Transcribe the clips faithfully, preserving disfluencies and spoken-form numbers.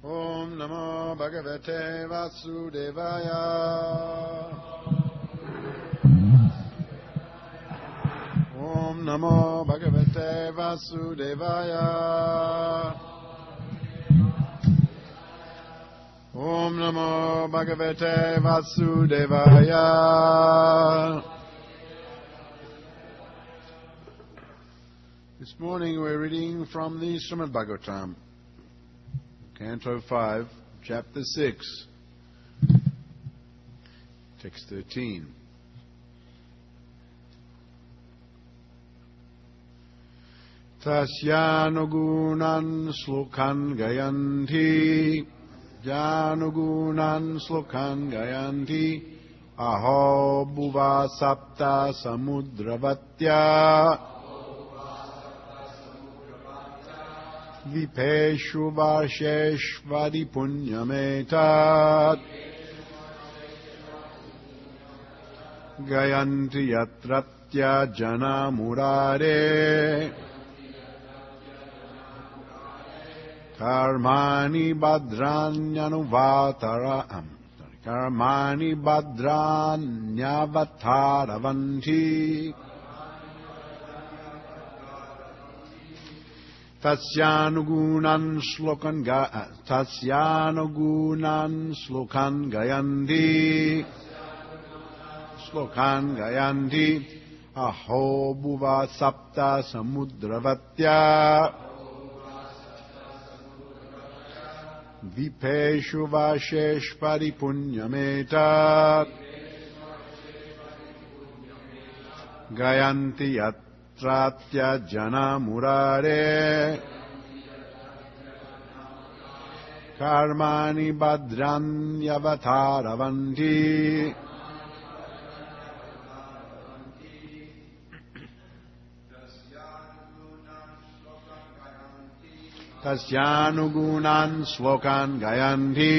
Om Namo Bhagavate Vasudevaya. Om Namo Bhagavate Vasudevaya. Om Namo Bhagavate Vasudevaya. This morning we're reading from the Srimad Bhagavatam, Canto five, Chapter six, Text thirteen. Tasyanugunan slokan gayanti, Janugunan slokan gayanti, Aho bhuva sapta samudravatya, Vipeshu varsheshvari punyametat, Gayanti yatratya jana murare, Karmani badranyanu Karmani badranyavataраvanti, Tasyanugunan slokan ga Tasyanugunan slokan gayanti slokan gayanti Aho bhuva sapta samudravatya Vipeshu vasheshvari punyametat Gayanti yat Tratya jana murare Karmani badranyavataраvanti. Tasyanugunan slokan gayanti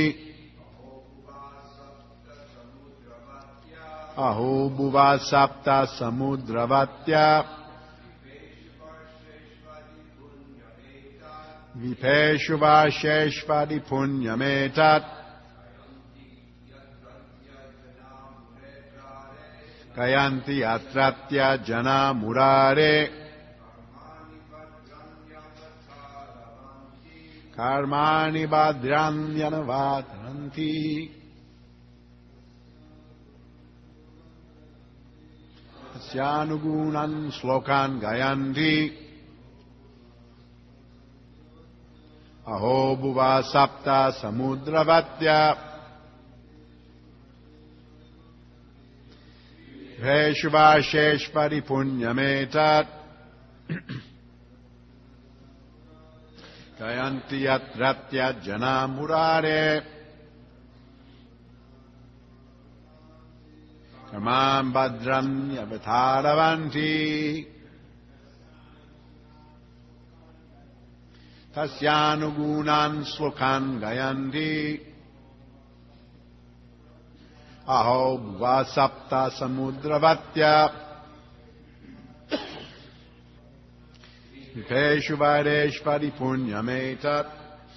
Aho bhuva sapta samudravatya Vipeshu vasheshvari punyametat Gayanti atratya jana murare Karmani badranyavataranti. Tasyanugunan slokan gayanti Aho bhuva sapta samudravatya Veshu vasheshvari punyametat Gayanti yatratya jana murare Karmam badranyavataраvanti. Tasyanugunan slokan gayanti Aho bhuva sapta samudravatya Vipeshu vareshvari punyametat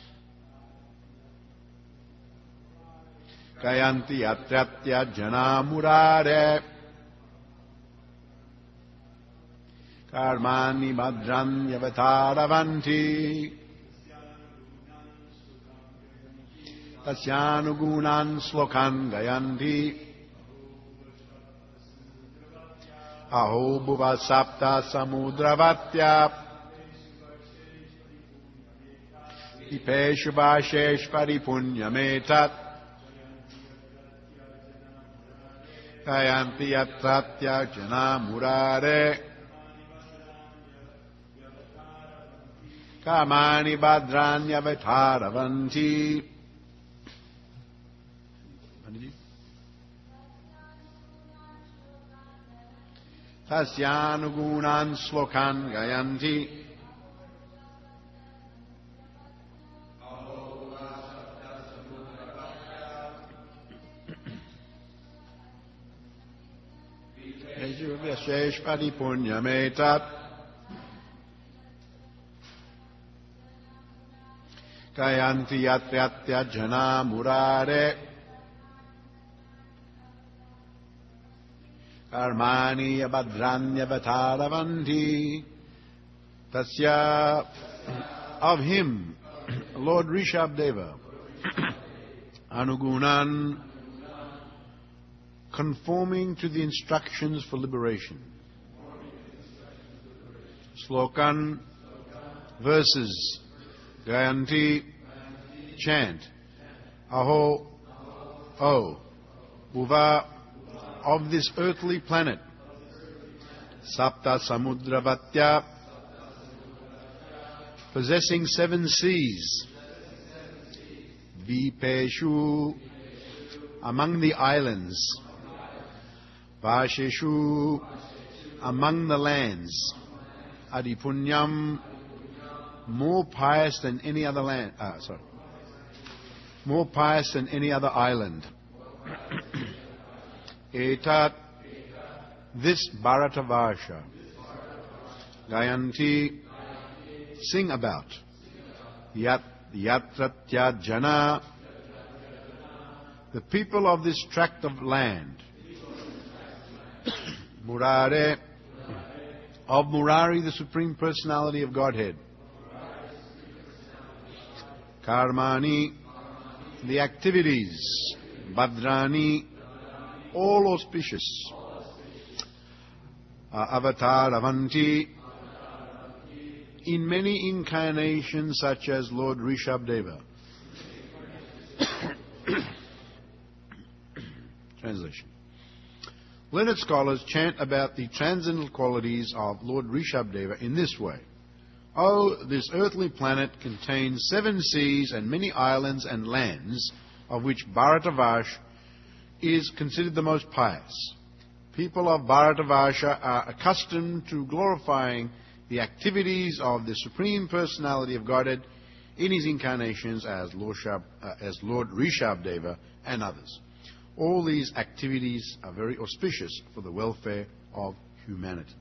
Gayanti yatratya jana murare Karmani badranyavataраvanti. Tasyanugunan slokan gayanti Aho bhuva sapta samudravatya Vipeshu vasheshvari punyametat Gayanti yatratya jana murare Karmani badranyavataраvanti. Tasyanugunan slokan gayanti Vipeshvasheshvari punyametat Gayanti Yatyatya Jana Murare Karmani Abhadranya Vataravanti. Tasya, of him, Lord Rishabdeva, Anugunan, conforming to the instructions for liberation. Slokan, verses. Gayanti, chant. Aho, oh. Bhuva, of this earthly planet. Sapta Samudravatya, possessing seven seas. Vipeshu, among the islands. Vasheshu, among the lands. Adipunyam, more pious than any other land. Ah, sorry. More pious than any other island. Etat, this Bharatavarsha. Gayanti, sing about. Yat Yatratya Jana, the people of this tract of land. Murare, of Murari, the Supreme Personality of Godhead. Karmani, the activities. Bhadrani, all auspicious. Uh, Avatar Avanti, in many incarnations such as Lord Rishabdeva. Translation. Learned scholars chant about the transcendental qualities of Lord Rishabdeva in this way. Oh, this earthly planet contains seven seas and many islands and lands, of which Bharatavarsha is considered the most pious. People of Bharatavarsha are accustomed to glorifying the activities of the Supreme Personality of Godhead in his incarnations as Lord, Shab, uh, as Lord Rishabdeva and others. All these activities are very auspicious for the welfare of humanity.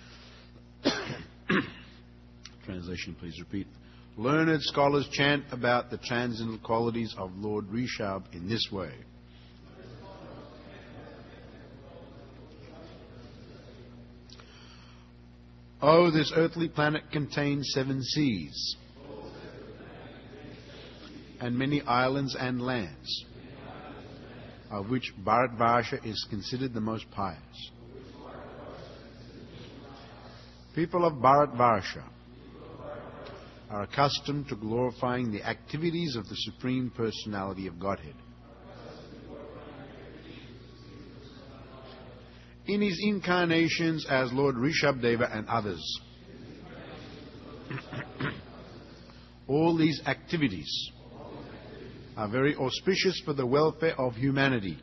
Translation, please repeat. Learned scholars chant about the transcendental qualities of Lord Rishab in this way. Oh, this earthly planet contains seven seas and many islands and lands, of which Bharatvarsha is considered the most pious. People of Bharatvarsha are accustomed to glorifying the activities of the Supreme Personality of Godhead. In his incarnations as Lord Rishabdeva and others. All these activities are very auspicious for the welfare of humanity.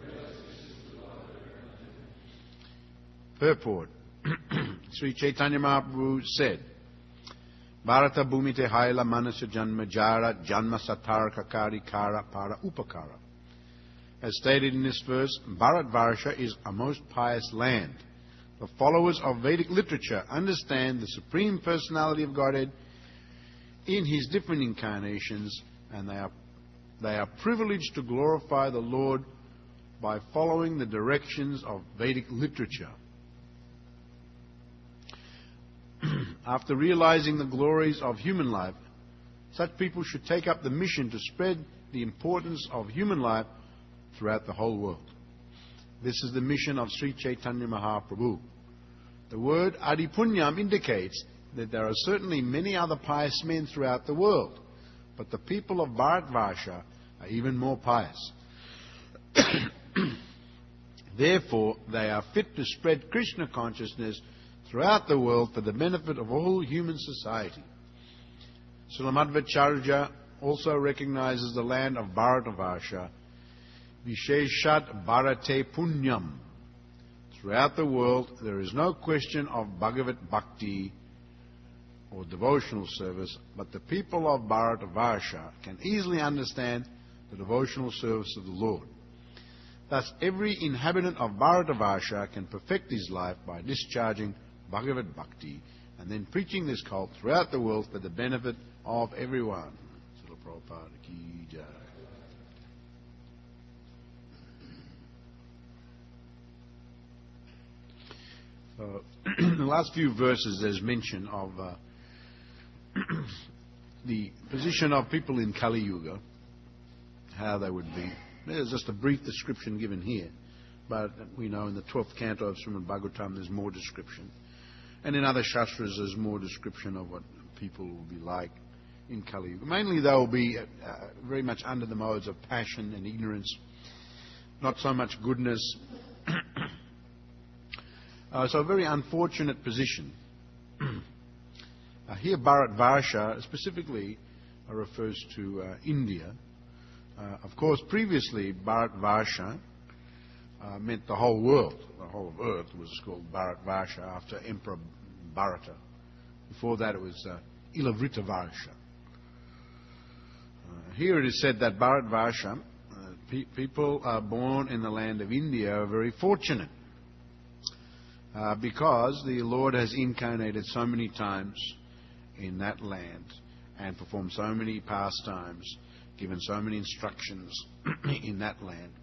Purport. Sri Chaitanya Mahaprabhu said, Bharata Bhumite Haila Manasya Janma Jara Janma Satarka Kari Kara Para Upakara. As stated in this verse, Bharatvarsha is a most pious land. The followers of Vedic literature understand the Supreme Personality of Godhead in his different incarnations, and they are, they are privileged to glorify the Lord by following the directions of Vedic literature. After realizing the glories of human life, such people should take up the mission to spread the importance of human life throughout the whole world. This is the mission of Sri Chaitanya Mahaprabhu. The word Adipunyam indicates that there are certainly many other pious men throughout the world, but the people of Bharatvarsha are even more pious. Therefore, they are fit to spread Krishna consciousness throughout the world for the benefit of all human society. Sulamadvacharya also recognizes the land of Bharatavarsha, Visheshat Bharate Punyam. Throughout the world, there is no question of Bhagavat Bhakti or devotional service, but the people of Bharatavarsha can easily understand the devotional service of the Lord. Thus, every inhabitant of Bharatavarsha can perfect his life by discharging Bhagavat Bhakti and then preaching this cult throughout the world for the benefit of everyone. Prabhupada ki jai. So, in the last few verses, there's mention of uh, the position of people in Kali Yuga, how they would be. There's just a brief description given here, but we know in the twelfth canto of Srimad Bhagavatam there's more description. And in other Shastras there's more description of what people will be like in Kali Yuga. Mainly they will be uh, very much under the modes of passion and ignorance, not so much goodness. uh, so a very unfortunate position. uh, here Bharatvarsha specifically uh, refers to uh, India. Uh, of course, previously, Bharatvarsha uh, meant the whole world. The whole of Earth was called Bharatvarsha after Emperor Bharata. Before that, it was uh, Ilavrita-varsha. Uh, here it is said that Bharatvarsha, uh, pe- people uh, born in the land of India are very fortunate uh, because the Lord has incarnated so many times in that land and performed so many pastimes, given so many instructions in that land.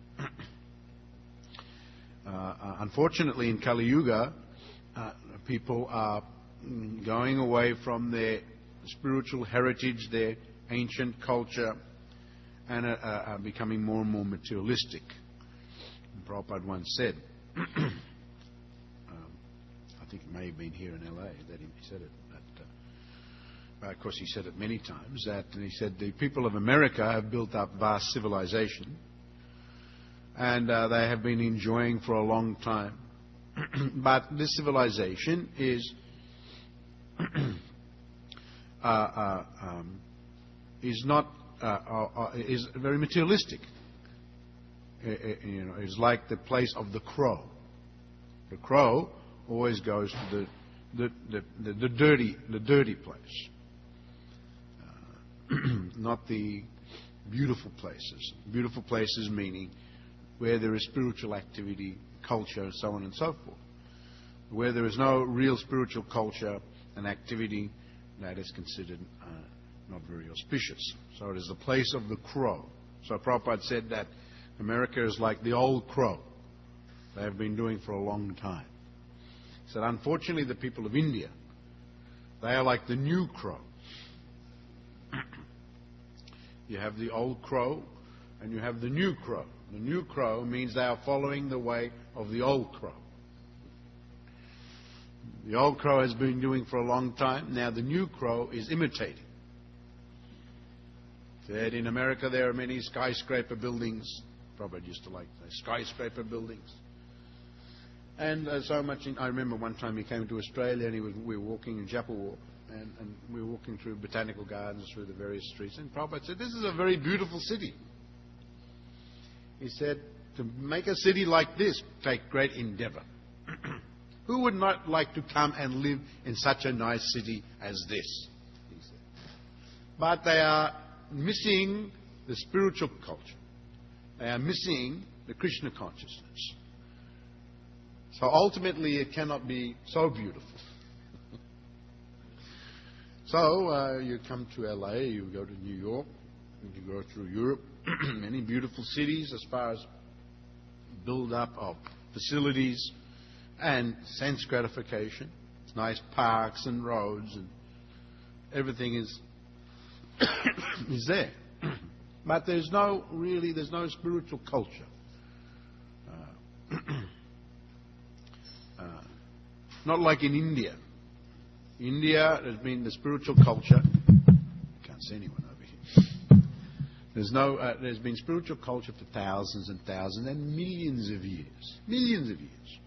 uh, uh, unfortunately, in Kali Yuga, uh, people are going away from their spiritual heritage, their ancient culture, and are, are becoming more and more materialistic. And Prabhupada once said, um, I think it may have been here in L A that he said it, but, uh, of course, he said it many times, that and he said the people of America have built up vast civilization, and uh, they have been enjoying for a long time. But this civilization is uh, uh, um, is not uh, uh, uh, is very materialistic. Uh, uh, you know, it's like the place of the crow. The crow always goes to the the the, the, the dirty the dirty place. Not the beautiful places. Beautiful places meaning where there is spiritual activity, culture, so on and so forth. Where there is no real spiritual culture and activity, that is considered uh, not very auspicious. So it is the place of the crow. So Prabhupada said that America is like the old crow. They have been doing for a long time. He said, unfortunately, the people of India, they are like the new crow. You have the old crow and you have the new crow. The new crow means they are following the way of the old crow. The old crow has been doing for a long time. Now the new crow is imitating. Said in America there are many skyscraper buildings. Probably used to like say skyscraper buildings. And uh, so much. In, I remember one time he came to Australia and he was, we were walking in Chapel Walk. And, and we were walking through botanical gardens, through the various streets. And Prabhupada said, this is a very beautiful city. He said, to make a city like this, take great endeavor. Who would not like to come and live in such a nice city as this? He said. But they are missing the spiritual culture. They are missing the Krishna consciousness. So ultimately it cannot be so beautiful. So uh, you come to L A, you go to New York, you go through Europe, many beautiful cities as far as build-up of facilities and sense gratification, nice parks and roads, and everything is is there. But there's no really, there's no spiritual culture. Uh, uh, not like in India. India has been the spiritual culture. Can't see anyone over here. There's no. Uh, there's been spiritual culture for thousands and thousands and millions of years. Millions of years.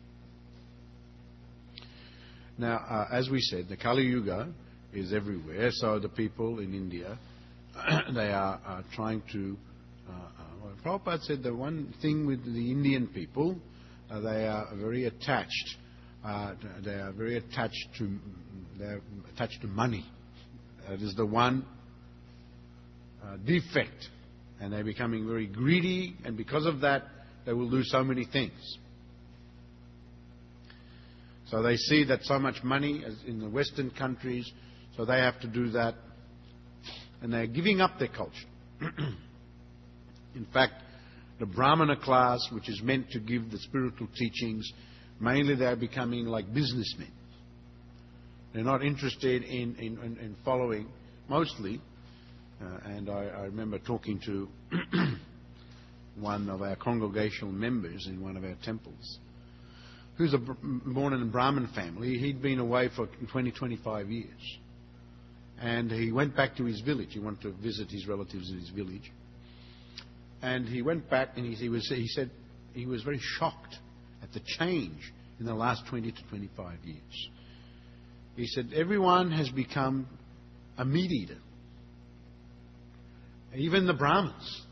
Now, uh, as we said, the Kali Yuga is everywhere. So the people in India, they are uh, trying to. Uh, uh, well, Prabhupada said the one thing with the Indian people, uh, they are very attached. Uh, they are very attached to. They're attached to money. That is the one uh, defect. And they're becoming very greedy, and because of that, they will do so many things. So they see that so much money is in the Western countries, so they have to do that. and they're giving up their culture. In fact, the Brahmana class, which is meant to give the spiritual teachings, mainly they're becoming like businessmen. They're not interested in, in, in following, mostly, uh, and I, I remember talking to one of our congregational members in one of our temples, who's a, born in a Brahmin family. He'd been away for twenty, twenty-five years. And he went back to his village. He wanted to visit his relatives in his village. And he went back and he, he, was, he said he was very shocked at the change in the last twenty to twenty-five years. He said, everyone has become a meat eater. Even the Brahmins.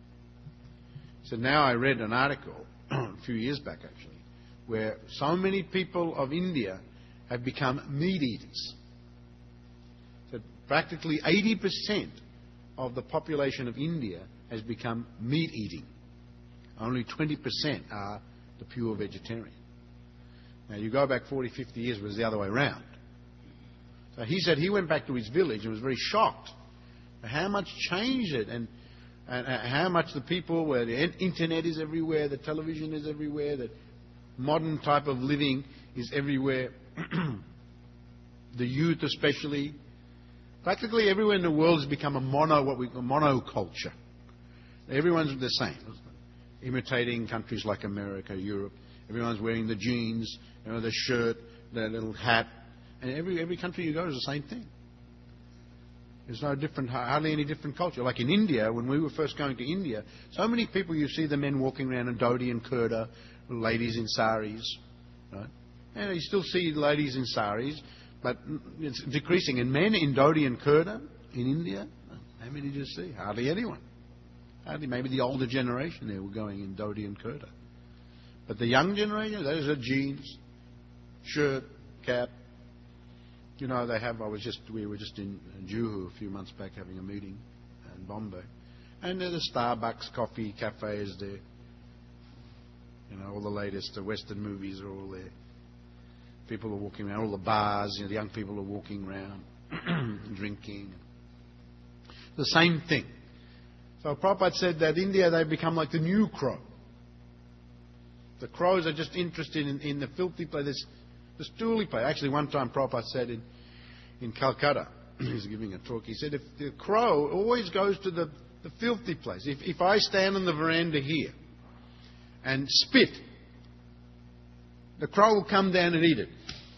He said, now I read an article, a few years back actually, where so many people of India have become meat eaters. That practically eighty percent of the population of India has become meat eating. Only twenty percent are the pure vegetarian. Now you go back forty, fifty years, it was the other way around. So he said he went back to his village and was very shocked at how much changed it, and, and how much the people, where the internet is everywhere, the television is everywhere, the modern type of living is everywhere. The youth especially. Practically everywhere in the world has become a mono, what we call monoculture. Everyone's the same, imitating countries like America, Europe. Everyone's wearing the jeans, you know, the shirt, the little hat, and every every country you go is the same thing. There's no different, hardly any different culture. Like in India, when we were first going to India, so many people, you see the men walking around in dhoti and kurta, ladies in saris, right? And you still see ladies in saris, but it's decreasing. And men in dhoti and kurta in India, how many do you see? Hardly anyone. Hardly, maybe the older generation there were going in dhoti and kurta. But the young generation, those are jeans, shirt, cap. You know, they have, I was just, we were just in Juhu a few months back having a meeting in Bombay. And there's the Starbucks, coffee, cafes there. You know, all the latest, the Western movies are all there. People are walking around, all the bars, you know, the young people are walking around, drinking. The same thing. So Prabhupada said that India, they've become like the new crow. The crows are just interested in, in the filthy place, this, the stooly place. Actually, one time Prabhupada said in, in Calcutta, he was giving a talk, he said, if the crow always goes to the, the filthy place. If, if I stand on the veranda here and spit, the crow will come down and eat it.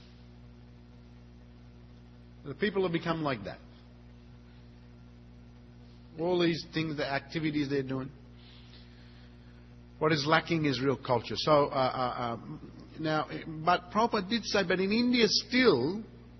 The people have become like that. All these things, the activities they're doing. What is lacking is real culture. So, uh, uh, uh, now, but Prabhupada did say, but in India still,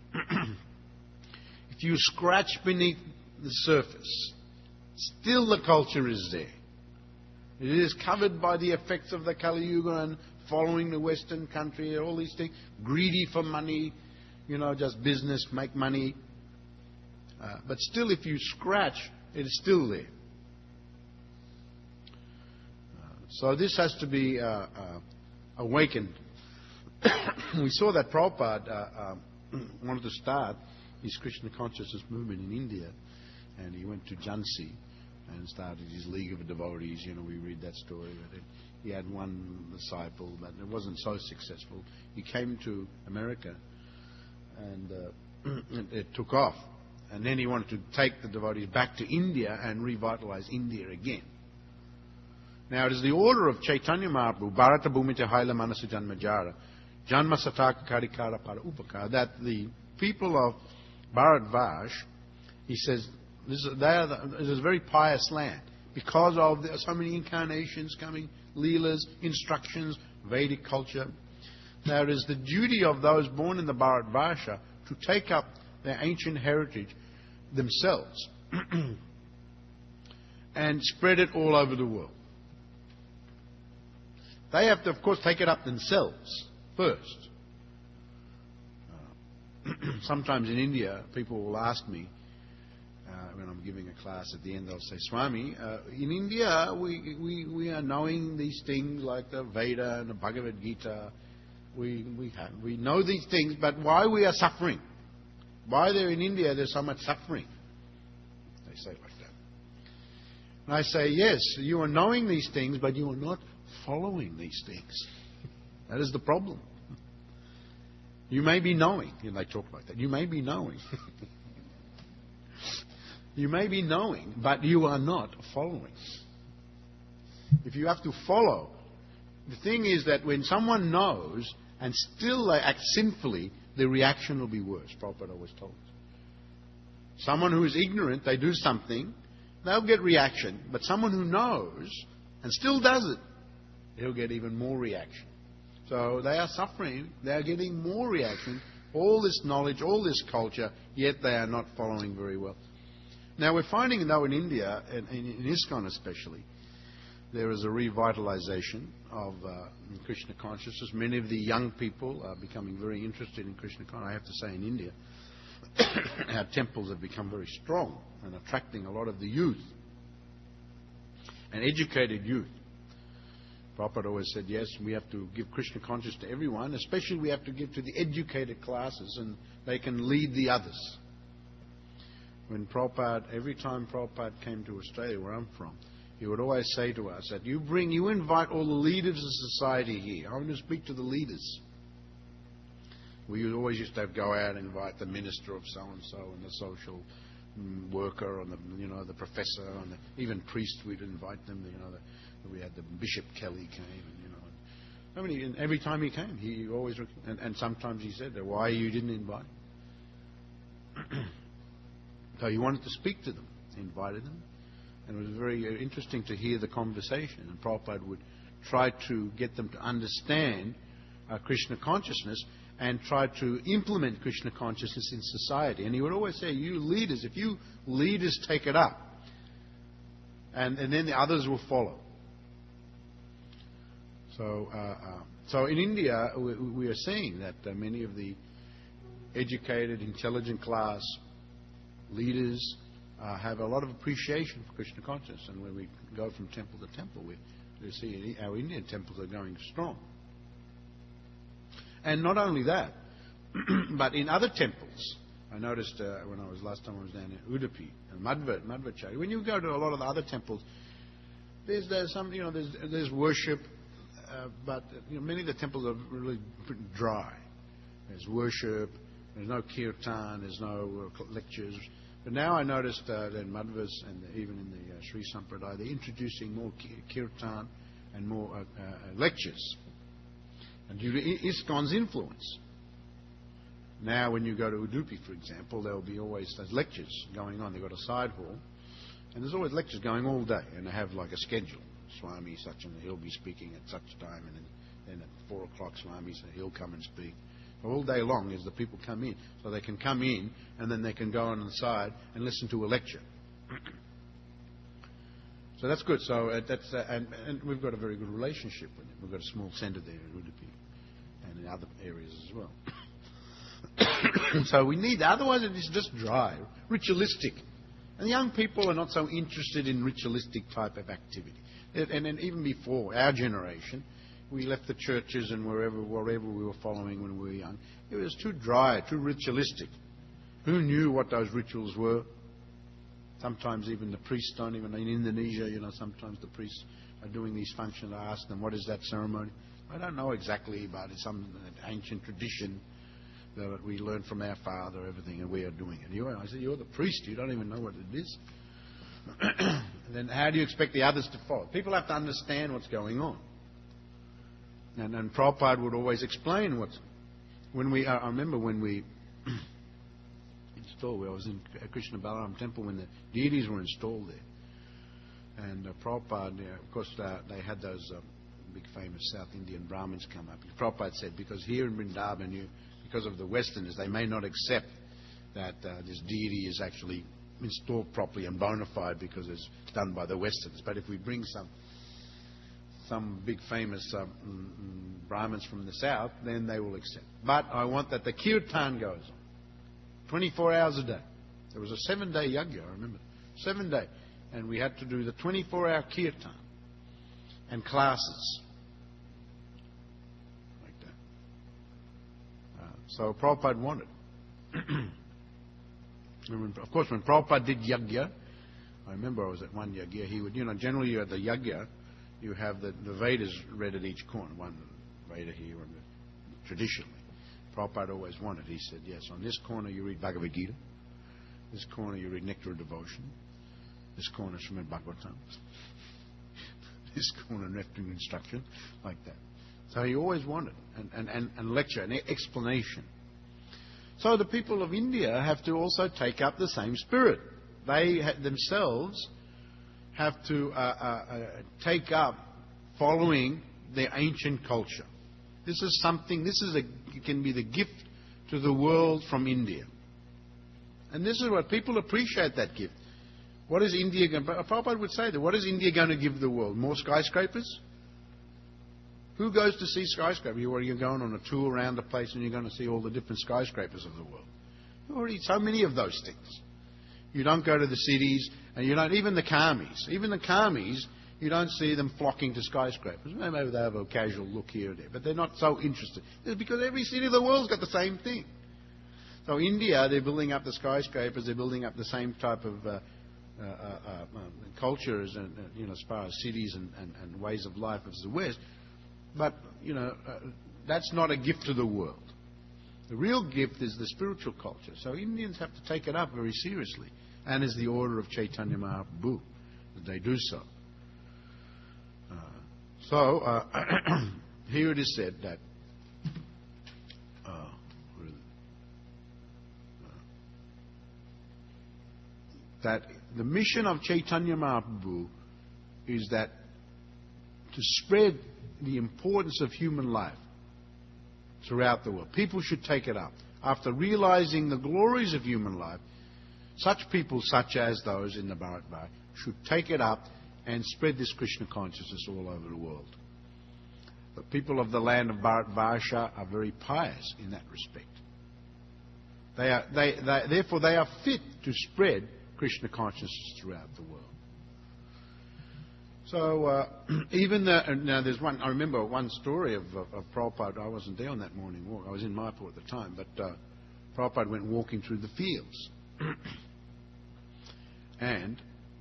if you scratch beneath the surface, still the culture is there. It is covered by the effects of the Kali Yuga and following the Western country, all these things, greedy for money, you know, just business, make money. Uh, but still, if you scratch, it is still there. Uh, so this has to be uh, uh, awakened. We saw that Prabhupada uh, uh, wanted to start his Krishna consciousness movement in India, and he went to Jhansi and started his League of Devotees. You know, we read that story. But it, he had one disciple, but it wasn't so successful. He came to America, and uh, it, it took off. And then he wanted to take the devotees back to India and revitalize India again. Now, it is the order of Chaitanya Mahaprabhu, Bharata Bhumite Haila Manasa Janmajara, Janma Sataka Karikara Para Upaka, that the people of Bharatvash, he says, this is, they are the, this is a very pious land because of the, so many incarnations coming, leelas, instructions, Vedic culture. Now, it is the duty of those born in the Bharatvarsha to take up their ancient heritage themselves and spread it all over the world. They have to, of course, take it up themselves first. Uh, sometimes in India, people will ask me, uh, when I'm giving a class at the end, they'll say, Swami, uh, in India, we, we, we are knowing these things like the Veda and the Bhagavad Gita. We, we, have, we know these things, but why we are suffering? Why there in India there's so much suffering? They They say it like that. And I say, yes, you are knowing these things, but you are not following these things. That is the problem. You may be knowing, and they talk like that, you may be knowing. You may be knowing, but you are not following. If you have to follow, the thing is that when someone knows and still they act sinfully, the reaction will be worse. Prabhupada always told us. Someone who is ignorant, they do something, they'll get reaction. But someone who knows and still does it, he'll get even more reaction. So they are suffering, they are getting more reaction, all this knowledge, all this culture, yet they are not following very well. Now we're finding, though, in India, and in ISKCON especially, there is a revitalization of uh, Krishna consciousness. Many of the young people are becoming very interested in Krishna consciousness. I have to say, in India, our temples have become very strong and attracting a lot of the youth, and educated youth. Prabhupada always said, yes, we have to give Krishna consciousness to everyone, especially we have to give to the educated classes, and they can lead the others. When Prabhupada, every time Prabhupada came to Australia, where I'm from, he would always say to us that you bring, you invite all the leaders of society here. I want to speak to the leaders. We always used to have, go out and invite the minister of so-and-so and the social mm, worker and the, you know, the professor and the, even priests. We'd invite them. You know, the, we had the Bishop Kelly came, and you know, and, I mean, and every time he came, he always and, and sometimes he said, "Why you didn't invite?" So he wanted to speak to them. He invited them. And it was very interesting to hear the conversation. And Prabhupada would try to get them to understand uh, Krishna consciousness and try to implement Krishna consciousness in society. And he would always say, you leaders, if you leaders take it up, and, and then the others will follow. So, uh, uh, so in India, we, we are seeing that uh, many of the educated, intelligent class leaders uh, have a lot of appreciation for Krishna consciousness, and when we go from temple to temple, we, we see our Indian temples are going strong. And not only that, but in other temples, I noticed uh, when I was last time I was down in Udupi and Madhva, Madhvacharya, when you go to a lot of the other temples, there's there's some you know there's there's worship, uh, but you know, many of the temples are really pretty dry. There's worship. There's no kirtan, there's no uh, lectures. But now I noticed uh, that in Madhvas and even in the uh, Sri Sampradaya, they're introducing more kirtan and more uh, uh, lectures. And due to ISKCON's influence. Now when you go to Udupi, for example, there will be always those lectures going on. They've got a side hall, and there's always lectures going all day, and they have like a schedule. Swami such and he'll be speaking at such time, and then, then at four o'clock Swami so he'll come and speak. All day long as the people come in. So they can come in and then they can go on the side and listen to a lecture. So that's good. So uh, that's uh, and, and we've got a very good relationship with them. We've got a small centre there in Udupi and in other areas as well. So we need, otherwise it is just dry, ritualistic. And young people are not so interested in ritualistic type of activity. And, and even before our generation, we left the churches and wherever wherever we were following when we were young. It was too dry, too ritualistic. Who knew what those rituals were? Sometimes even the priests don't even. In Indonesia, you know, sometimes the priests are doing these functions. I ask them, what is that ceremony? I don't know exactly, but it's some ancient tradition that we learned from our father, everything, and we are doing it. You, I said, you're the priest. You don't even know what it is. Then how do you expect the others to follow? People have to understand what's going on. And, and Prabhupada would always explain what, when we, I remember when we installed, I was in Krishna Balaram temple when the deities were installed there. And uh, Prabhupada, yeah, of course, uh, they had those um, big famous South Indian Brahmins come up. And Prabhupada said, because here in Vrindavan, you, because of the Westerners, they may not accept that uh, this deity is actually installed properly and bona fide because it's done by the Westerners. But if we bring some some big famous uh, Brahmins from the south, then they will accept. But I want that the kirtan goes on twenty-four hours a day. There was a seven-day yajna, I remember. Seven day. And we had to do the twenty-four hour kirtan and classes. Like that. Uh, so Prabhupada wanted. Of course, when Prabhupada did yajna, I remember I was at one yagya. He would, you know, generally you at the yagya, you have the, the Vedas read at each corner. One Veda here, and the, traditionally. Prabhupada always wanted. He said, yes, on this corner you read Bhagavad Gita. This corner you read Nectar of Devotion. This corner is Srimad Bhagavatam. This corner Neptune Instruction, like that. So he always wanted, and, and, and, and lecture, an explanation. So the people of India have to also take up the same spirit. They ha- themselves have to uh, uh, uh, take up following their ancient culture. This is something, this is a, can be the gift to the world from India. And this is what people appreciate, that gift. What is India going to... Prabhupada would say that. What is India going to give the world? More skyscrapers? Who goes to see skyscrapers? You're, you're going on a tour around the place and you're going to see all the different skyscrapers of the world. There are already so many of those things. You don't go to the cities, and you don't... Even the Karmis. Even the Karmis, you don't see them flocking to skyscrapers. Maybe they have a casual look here or there, but they're not so interested. It's because every city of the world's got the same thing. So India, they're building up the skyscrapers, they're building up the same type of... Uh, Uh, uh, uh, cultures and uh, you know, as far as cities and, and, and ways of life as the West, but you know uh, that's not a gift to the world. The real gift is the spiritual culture. So Indians have to take it up very seriously, and is the order of Chaitanya Mahaprabhu that they do so. Uh, so uh, here it is said that. Uh, that the mission of Chaitanya Mahaprabhu is that to spread the importance of human life throughout the world. People should take it up. After realizing the glories of human life, such people such as those in the Bharatvar should take it up and spread this Krishna consciousness all over the world. The people of the land of Bharatvarsha are very pious in that respect. They are, they, they, therefore, they are fit to spread Krishna consciousness throughout the world. So uh, even the, now there's one. I remember one story of, of, of Prabhupada. I wasn't there on that morning walk. I was in Mayapur at the time, but uh, Prabhupada went walking through the fields, and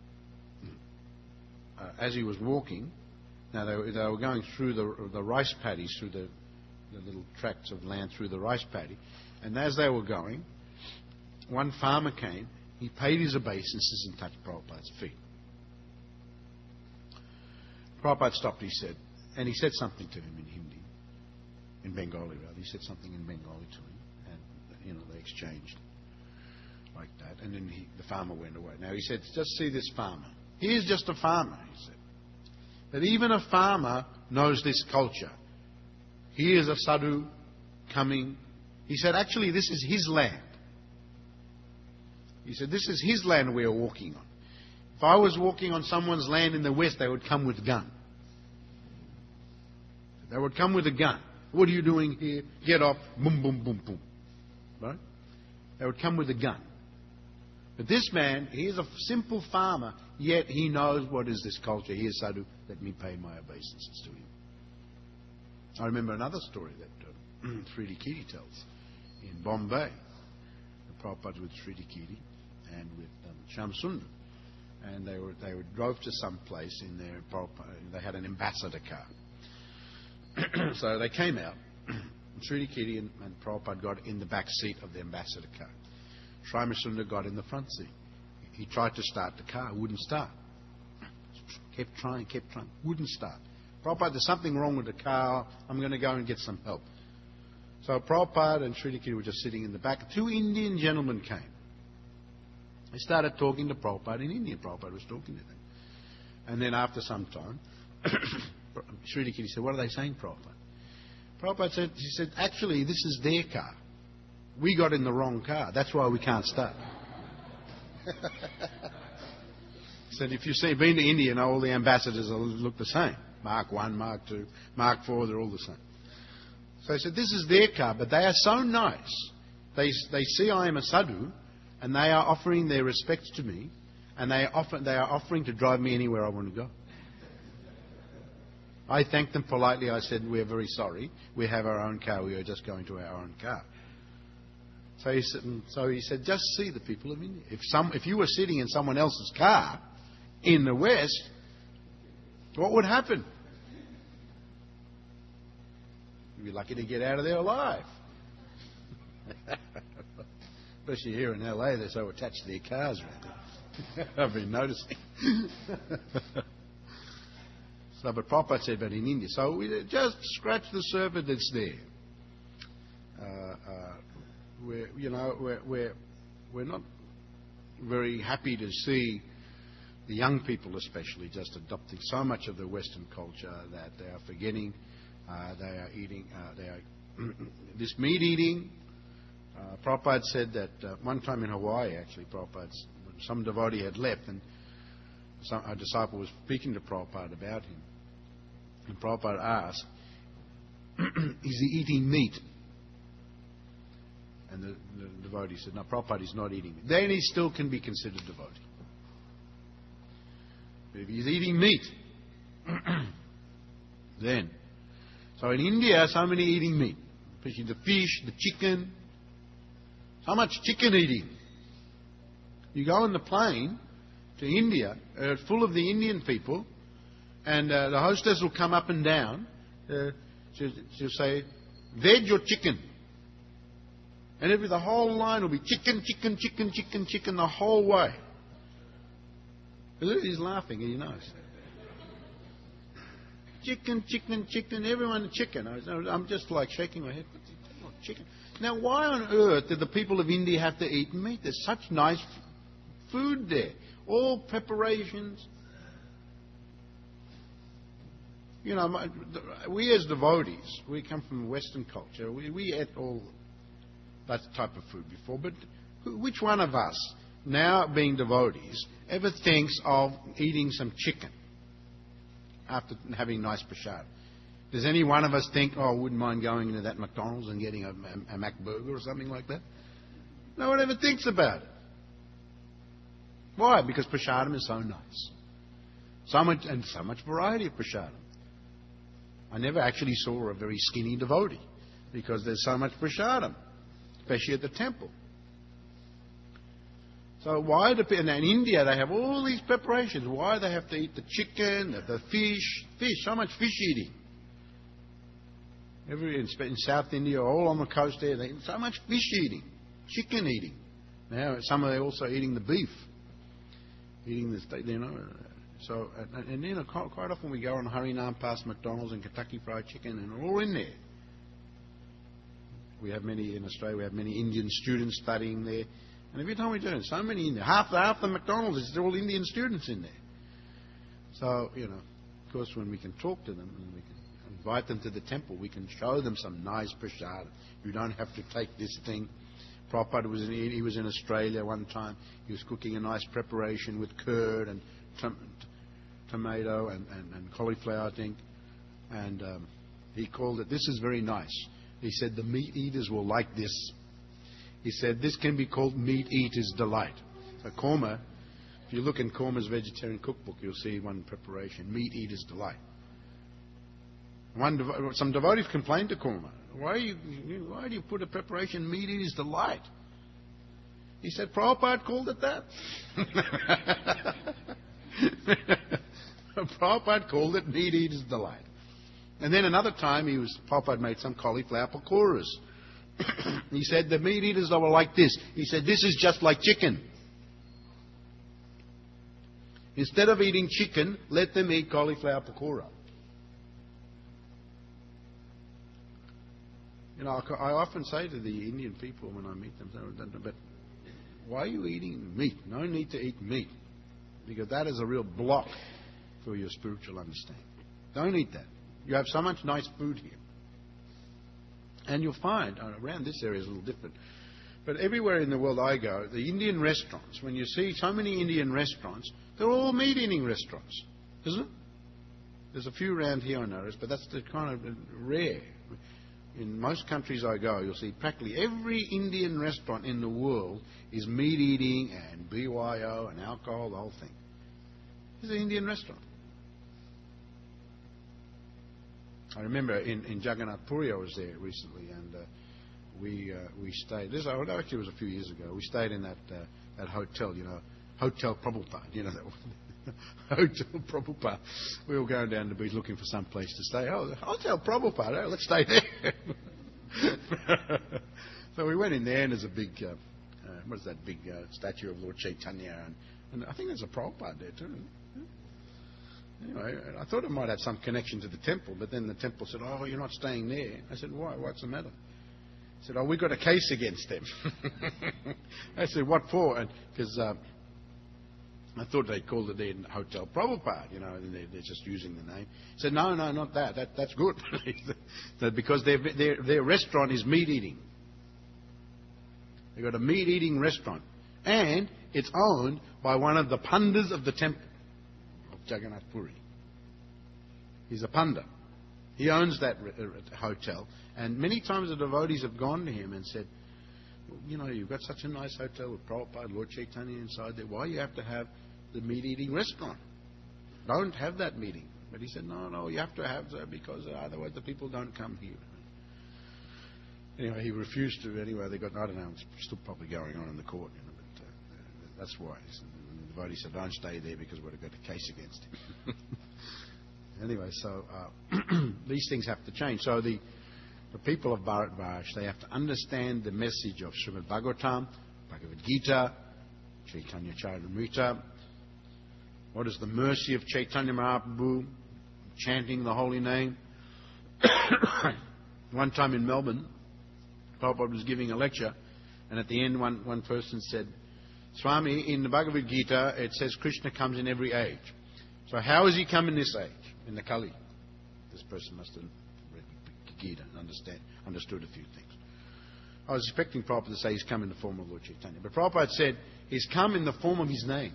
uh, as he was walking, now they were, they were going through the the rice paddies, through the the little tracts of land through the rice paddy, and as they were going, one farmer came. He paid his obeisance and touched Prabhupada's feet. Prabhupada stopped, he said, and he said something to him in Hindi, in Bengali rather. He said something in Bengali to him, and, you know, they exchanged like that. And then he, the farmer went away. Now he said, just see this farmer. He is just a farmer, he said. But even a farmer knows this culture. He is a sadhu coming. He said, actually, this is his land. He said, this is his land we are walking on. If I was walking on someone's land in the West, they would come with a gun. They would come with a gun. What are you doing here? Get off. Boom, boom, boom, boom. Right? They would come with a gun. But this man, he is a simple farmer, yet he knows what is this culture. He is sadhu. Let me pay my obeisances to him. I remember another story that uh, Sridhar Kirti tells in Bombay. The Prabhupada with Sridhar Kirti and with um, Shyam Sundar, and they were they were, drove to some place in their they had an ambassador car. So they came out. Sridhar Kirti and, and Prabhupada got in the back seat of the ambassador car. Shyam Sundar got in the front seat. He tried to start the car, wouldn't start. Kept trying, kept trying, wouldn't start. Prabhupada, there's something wrong with the car. I'm going to go and get some help. So Prabhupada and Sridhar Kirti were just sitting in the back. Two Indian gentlemen came. They started talking to Prabhupada in Indian. Prabhupada was talking to them. And then after some time, Sridhar Kirti said, what are they saying, Prabhupada? Prabhupada said, he said, actually, this is their car. We got in the wrong car. That's why we can't start. He said, if you've seen, been to India, you know, all the ambassadors look the same. Mark one, Mark two, Mark four, they're all the same. So he said, this is their car, but they are so nice. They, they see I am a sadhu, and they are offering their respects to me, and they are, offer, they are offering to drive me anywhere I want to go. I thanked them politely. I said, we're very sorry. We have our own car. We are just going to our own car. So he said, so he said just see the people of India. If, some, if you were sitting in someone else's car, in the West, what would happen? You'd be lucky to get out of there alive. Especially here in L A, they're so attached to their cars right there. I've been noticing. So, but Prabhupada said, but in India. So we just scratch the surface that's there. Uh, uh, we're, you know, we're, we're, we're not very happy to see the young people especially just adopting so much of the Western culture that they are forgetting, uh, they are eating, uh, they are this meat eating. Uh, Prabhupada said that uh, one time in Hawaii, actually, Prabhupada, some devotee had left and some, a disciple was speaking to Prabhupada about him. And Prabhupada asked, is he eating meat? And the, the devotee said, no, Prabhupada is not eating meat. Then he still can be considered devotee. But if he's eating meat, then. So in India, so many eating meat, especially the fish, the chicken. So much chicken eating. You go on the plane to India, uh, full of the Indian people, and uh, the hostess will come up and down. Uh, she'll, she'll say, veg or chicken? And every, the whole line will be chicken, chicken, chicken, chicken, chicken the whole way. He's laughing, he knows. Chicken, chicken, chicken, everyone chicken. I'm just like shaking my head. Chicken. Now, why on earth did the people of India have to eat meat? There's such nice f- food there. All preparations. You know, my, we as devotees, we come from Western culture. We, we ate all that type of food before. But who, which one of us, now being devotees, ever thinks of eating some chicken after having nice prasad? Does any one of us think, oh, I wouldn't mind going into that McDonald's and getting a, a, a Mac burger or something like that? No one ever thinks about it. Why? Because prasadam is so nice. So much, and so much variety of prasadam. I never actually saw a very skinny devotee because there's so much prasadam, especially at the temple. So why do people, in India they have all these preparations. Why they have to eat the chicken, the, the fish, fish, so much fish eating. Every, in, in South India, all on the coast there, they so much fish eating, chicken eating. Now some are also eating the beef, eating the steak, you know. So and, and you know, quite, quite often we go on Harinam past McDonald's and Kentucky Fried Chicken, and they're all in there. We have many in Australia. We have many Indian students studying there, and every time we do it, so many in there. Half the half the McDonald's is all Indian students in there. So you know, of course, when we can talk to them and we can invite them to the temple, we can show them some nice prasad. You don't have to take this thing. Prabhupada was in, he was in Australia one time. He was cooking a nice preparation with curd and tom- tomato and, and, and cauliflower, I think. And um, he called it, this is very nice. He said, the meat eaters will like this. He said, this can be called meat eater's delight. So Korma, if you look in Korma's vegetarian cookbook, you'll see one preparation, meat eater's delight. One devo- some devotees complained to Korma. Why, you, why do you put a preparation, meat eater's delight? He said, Prabhupada called it that. Prabhupada called it meat eater's delight. And then another time, he was Prabhupada made some cauliflower pakoras. He said, the meat eaters were like this. He said, this is just like chicken. Instead of eating chicken, let them eat cauliflower pakora. You know, I often say to the Indian people when I meet them, but why are you eating meat? No need to eat meat, because that is a real block for your spiritual understanding. Don't eat that. You have so much nice food here. And you'll find, around this area is a little different, but everywhere in the world I go, the Indian restaurants, when you see so many Indian restaurants, they're all meat-eating restaurants, isn't it? There's a few around here I notice, but that's the kind of rare. In most countries I go, you'll see practically every Indian restaurant in the world is meat-eating and B Y O and alcohol, the whole thing. It's an Indian restaurant. I remember in, in Jagannath Puri, I was there recently, and uh, we uh, we stayed. This actually was a few years ago. We stayed in that uh, that hotel, you know, Hotel Prabhupada, you know, that Hotel Prabhupada. We were going down to the beach looking for some place to stay. Oh, Hotel Prabhupada, oh, let's stay there. So we went in there, and there's a big, uh, uh, what is that big uh, statue of Lord Chaitanya, and, and I think there's a Prabhupada there too. Anyway, I thought it might have some connection to the temple, but then the temple said, "Oh, you're not staying there." I said, "Why? What's the matter?" He said, "Oh, we've got a case against them." I said, "What for?" And because uh, I thought they called it the Hotel Prabhupada, you know, and they're, they're just using the name. He said, "No, no, not that. that that's good." That because their, their their restaurant is meat eating. They've got a meat eating restaurant, and it's owned by one of the pandas of the temple of Jagannath Puri. He's a panda. He owns that hotel, and many times the devotees have gone to him and said, well, "You know, you've got such a nice hotel with Prabhupada, Lord Chaitanya inside there. Why do you have to have the meat-eating restaurant? Don't have that meeting." But he said, "No, no, you have to have that because otherwise the people don't come here." Anyway, he refused to. Anyway, they got, I don't know, it's still probably going on in the court, you know, but uh, that's why. The devotee said, "Don't stay there because we've got a case against him." Anyway, so uh, these things have to change. So the, the people of Bharatvarsh, they have to understand the message of Srimad Bhagavatam, Bhagavad Gita, Chaitanya Charitamrita. What is the mercy of Chaitanya Mahaprabhu, chanting the holy name? One time in Melbourne, Prabhupada was giving a lecture, and at the end one, one person said, "Swami, in the Bhagavad Gita it says Krishna comes in every age. So how has he come in this age, in the Kali?" This person must have read Gita and understand, understood a few things. I was expecting Prabhupada to say he's come in the form of Lord Chaitanya. But Prabhupada said he's come in the form of his name.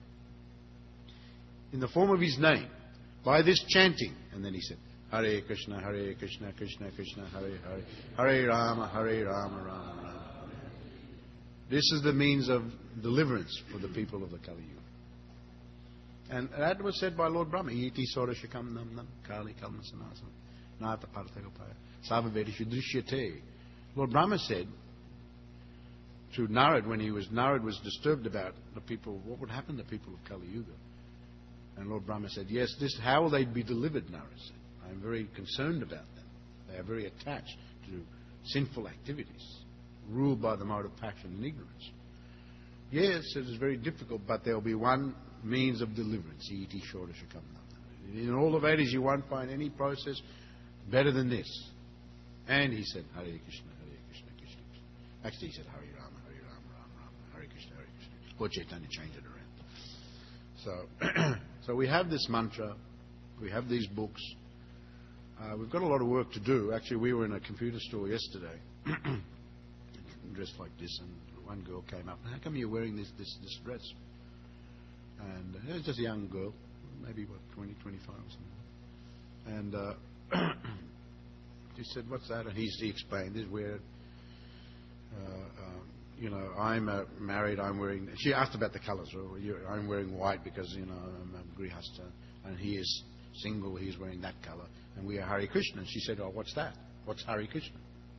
In the form of his name. By this chanting. And then he said, "Hare Krishna, Hare Krishna, Krishna Krishna, Hare Hare, Hare Rama, Hare Rama, Rama Rama." This is the means of deliverance for the people of the Kali Yuga. And that was said by Lord Brahma. Iti sorashakam nam nam kali kalmasanasam nata parthagopaya savavedishu drishyate. Lord Brahma said to Narad when he was Narad was disturbed about the people, what would happen to the people of Kali Yuga? And Lord Brahma said, "Yes, this how will they be delivered?" Narad said, "I am very concerned about them. They are very attached to sinful activities, ruled by the mode of passion and ignorance. Yes, it is very difficult, but there will be one means of deliverance. In all the Vedas you won't find any process better than this." And he said, "Hare Krishna, Hare Krishna, Krishna Krishna." Actually, he said, "Hare Rama, Hare Rama, Rama Rama, Hare Krishna, Hare Krishna." Lord Chaitanya changed it around. So, so we have this mantra, we have these books. Uh, we've got a lot of work to do. Actually, we were in a computer store yesterday, dressed like this, and one girl came up. "How come you're wearing this this, this dress?" And uh, it was just a young girl, maybe what twenty, twenty-five or something. And uh, she said, "What's that?" And he, he explained, "This is where, uh, uh, you know, I'm uh, married. I'm wearing." She asked about the colours. Well, I'm wearing white because you know I'm a grihasta, and he is single. He's wearing that colour, and we are Hare Krishna. And she said, "Oh, what's that? What's Hare Krishna?"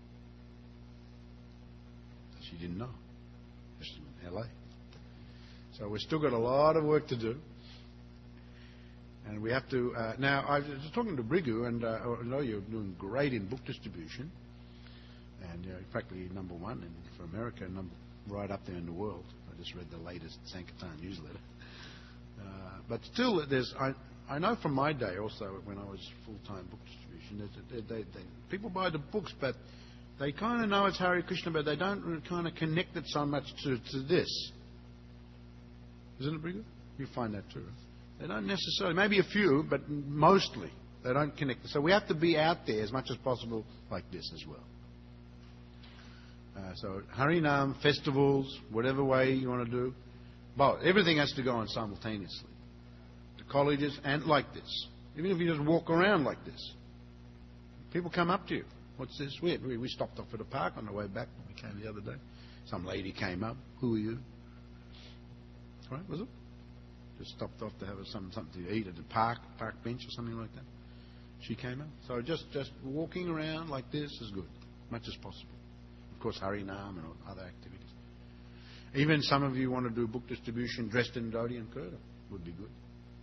She didn't know. Just in L A. So we've still got a lot of work to do. And we have to... Uh, now, I was talking to Brigu, and uh, I know you're doing great in book distribution. And you're practically number one in, for America, number right up there in the world. I just read the latest Sankirtan newsletter. Uh, but still, there's... I, I know from my day also, when I was full-time book distribution, they, they, they, people buy the books, but they kind of know it's Hare Krishna, but they don't kind of connect it so much to, to this. Isn't it, Brigu? You find that too. They don't necessarily, maybe a few, but mostly they don't connect. So we have to be out there as much as possible like this as well. Uh, so Harinam, festivals, whatever way you want to do, but everything has to go on simultaneously. The colleges and like this. Even if you just walk around like this. People come up to you. "What's this?" We, we stopped off at a park on the way back when we came the other day. Some lady came up. "Who are you?" Right, was it? Just stopped off to have some, something to eat at the park, park bench or something like that. She came up. So just, just walking around like this is good, much as possible. Of course, Harinam and other activities. Even some of you want to do book distribution dressed in dhoti and kurta would be good.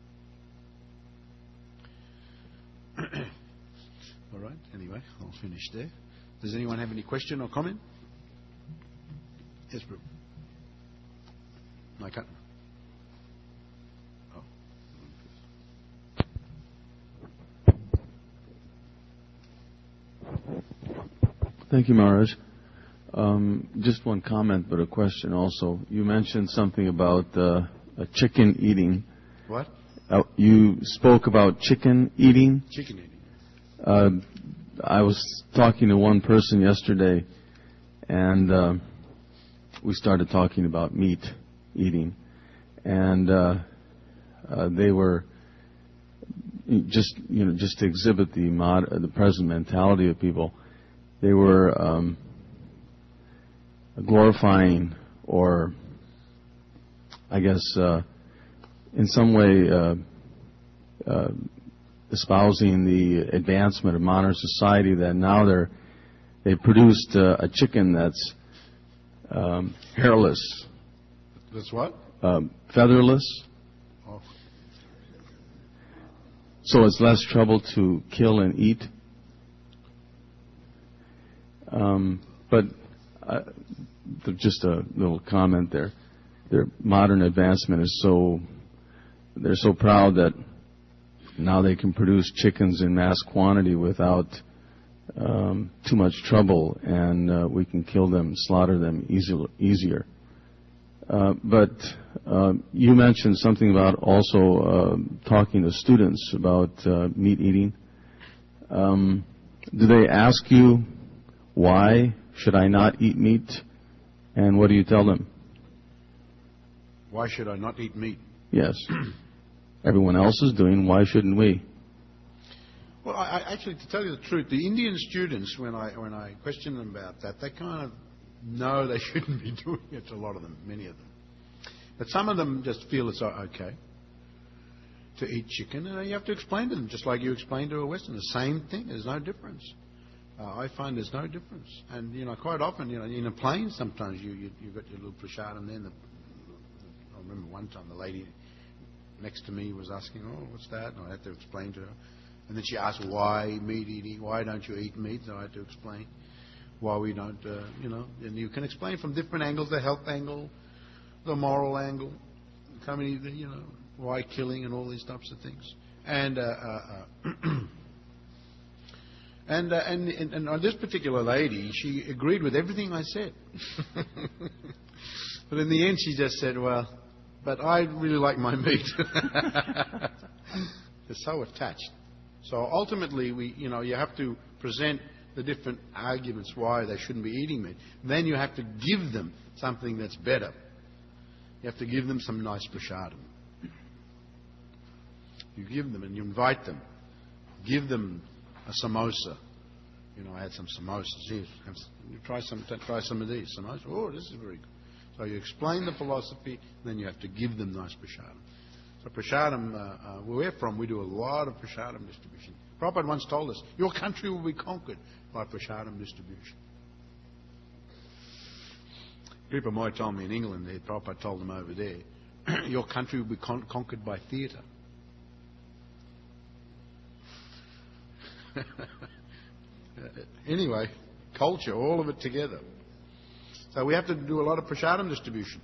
anyway, I'll finish there. Does anyone have any question or comment? Yes, bro. No, I can't. Oh. Thank you, Maharaj. Um, just one comment, but a question also. You mentioned something about uh, a chicken eating. What? Uh, you spoke about chicken eating. Chicken eating. Uh, I was talking to one person yesterday, and uh, we started talking about meat eating, and uh, uh, they were just, you know, just to exhibit the mod, uh, the present mentality of people. They were um, glorifying, or I guess uh, in some way uh, uh, espousing the advancement of modern society, that now they're they produced uh, a chicken that's um, hairless. That's what? Um, featherless. Oh. So it's less trouble to kill and eat. Um, but uh, just a little comment there. Their modern advancement is so, they're so proud that now they can produce chickens in mass quantity without um, too much trouble, and uh, we can kill them, slaughter them easy, easier. Uh, but uh, you mentioned something about also uh, talking to students about uh, meat eating. Um, do they ask you, why should I not eat meat? And what do you tell them? Why should I not eat meat? Yes. Everyone else is doing, why shouldn't we? Well, I, I, actually, to tell you the truth, the Indian students, when I when I question them about that, they kind of know they shouldn't be doing it, a lot of them, many of them. But some of them just feel it's okay to eat chicken, and you have to explain to them, just like you explain to a Westerner. The same thing, there's no difference. Uh, I find there's no difference. And, you know, quite often, you know, in a plane sometimes you, you, you've got your little prasadam there. And the, I remember one time the lady next to me was asking, oh, what's that? And I had to explain to her. And then she asked, why meat eating? Why don't you eat meat? So I had to explain why we don't, uh, you know. And you can explain from different angles, the health angle, the moral angle, how many, you know, why killing and all these types of things. And, uh, uh, uh And, uh, and, and, and on this particular lady, she agreed with everything I said. But in the end, she just said, well, but I really like my meat. They're so attached. So ultimately, we, you know, you have to present the different arguments why they shouldn't be eating meat. Then you have to give them something that's better. You have to give them some nice prasadam. You give them and you invite them. Give them a samosa. You know, I had some samosas. Geez, you try some, try some of these samosas. Oh, this is very good. So you explain the philosophy, and then you have to give them nice prasadam. So prasadam, uh, uh, where we're from, we do a lot of prasadam distribution. Prabhupada once told us, your country will be conquered by prasadam distribution. Kripa Moy told me in England, there, Prabhupada told them over there, your country will be con- conquered by theatre. Anyway, culture, all of it together. So we have to do a lot of prasadam distribution.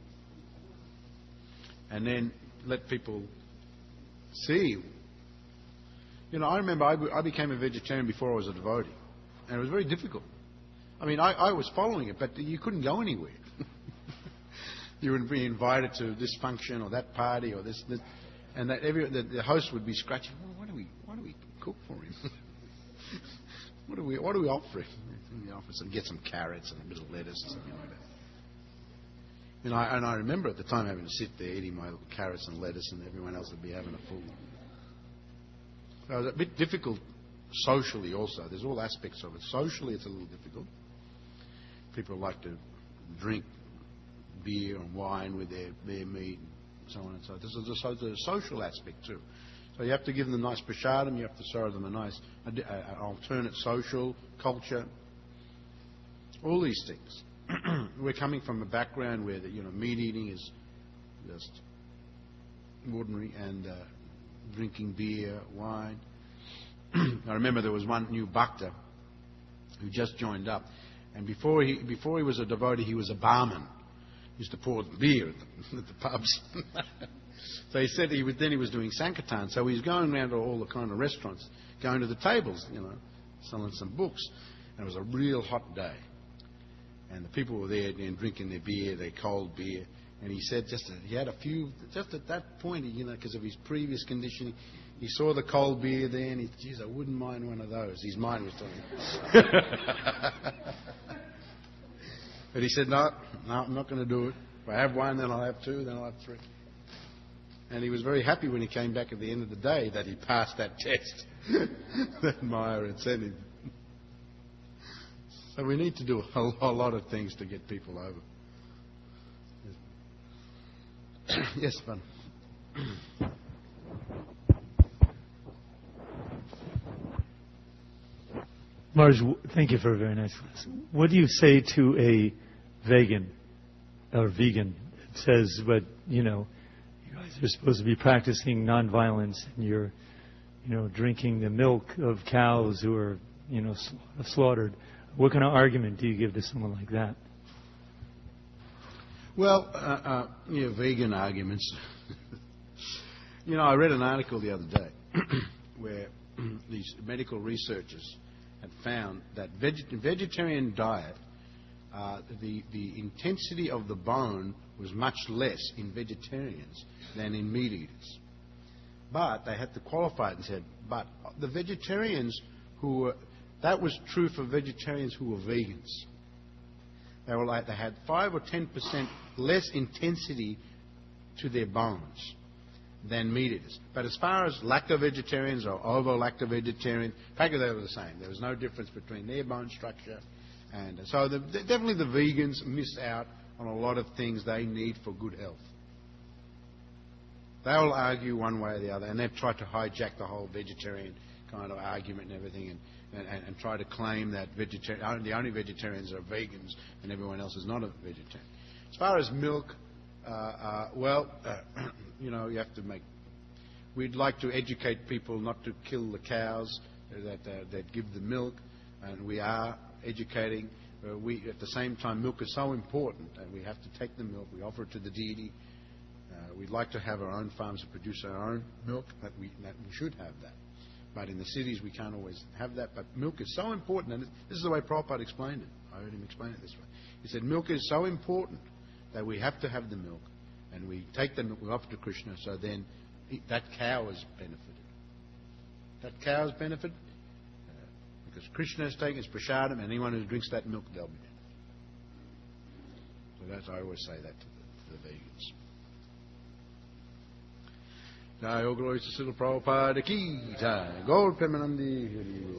And then let people see. You know, I remember I, I became a vegetarian before I was a devotee. And it was very difficult. I mean, I, I was following it, but you couldn't go anywhere. You would be invited to this function or that party or this, this and that every, the, the host would be scratching, well, what do we, what do we cook for him? What do we what do we offer him in the office? And get some carrots and a bit of lettuce or something like that. You know, I, and I remember at the time having to sit there eating my carrots and lettuce, and everyone else would be having a full. So it was a bit difficult socially also. There's all aspects of it. Socially, it's a little difficult. People like to drink beer and wine with their, their meat and so on and so on. This is a, there's a social aspect too. So you have to give them a nice prasadam, you have to serve them a nice a, a, a alternate social culture. All these things. We're coming from a background where the, you know, meat eating is just ordinary, and uh, drinking beer, wine. I remember there was one new bhakta who just joined up, and before he before he was a devotee, he was a barman. He used to pour beer at the, at the pubs. So he said he was, then he was doing Sankirtan, so he was going around to all the kind of restaurants, going to the tables, you know, selling some books. And it was a real hot day. And the people were there and drinking their beer, their cold beer. And he said just he had a few, just at that point, you know, because of his previous conditioning, he saw the cold beer there and he said, geez, I wouldn't mind one of those. His mind was telling him. But he said, no, no, I'm not going to do it. If I have one, then I'll have two, then I'll have three. And he was very happy when he came back at the end of the day that he passed that test that Meyer had sent him. So we need to do a, a lot of things to get people over. Yes, man. Marge, thank you for a very nice class. What do you say to a vegan or vegan that says, but, you know, you guys are supposed to be practicing nonviolence and you're, you know, drinking the milk of cows who are, you know, slaughtered? What kind of argument do you give to someone like that? Well, uh, uh, yeah, vegan arguments. You know, I read an article the other day where these medical researchers had found that veg- vegetarian diet, uh, the, the intensity of the bone was much less in vegetarians than in meat eaters. But they had to qualify it and said, but the vegetarians who were, that was true for vegetarians who were vegans. They were like, they had five or ten percent less intensity to their bones than meat eaters. But as far as lacto-vegetarians or ovo-lacto-vegetarians, practically they were the same. There was no difference between their bone structure. And so the, definitely the vegans miss out on a lot of things they need for good health. They'll argue one way or the other, and they've tried to hijack the whole vegetarian kind of argument and everything, and, and, and try to claim that vegetarian, the only vegetarians are vegans and everyone else is not a vegetarian. As far as milk, uh, uh, well, uh, you know, you have to make... We'd like to educate people not to kill the cows that, uh, that give the milk, and we are educating. Uh, we, at the same time, milk is so important, and we have to take the milk, we offer it to the deity. Uh, we'd like to have our own farms that produce our own milk, that we, that we should have that. But in the cities, we can't always have that. But milk is so important, and this is the way Prabhupada explained it. I heard him explain it this way. He said, milk is so important that we have to have the milk, and we take the milk, we offer to Krishna, so then he, that cow is benefited. That cow's benefit, uh, because Krishna is taking his prasadam, and anyone who drinks that milk, they'll be benefited. So that's, I always say that to the, to the vegans. Jai, all glories to Srila Prabhupada ki jai. Gaur Premanandi.